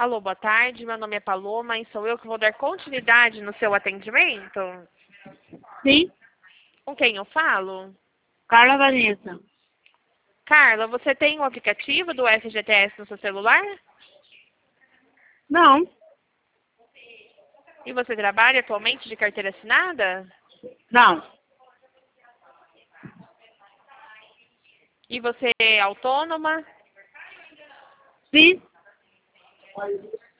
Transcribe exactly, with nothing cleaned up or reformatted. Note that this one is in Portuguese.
Alô, boa tarde. Meu nome é Paloma e sou eu que vou dar continuidade no seu atendimento. Sim, Com quem eu falo? Carla Vanessa. Carla, você tem o aplicativo do F G T S no seu celular? Não, E você trabalha atualmente de carteira assinada? não, E você é autônoma? sim,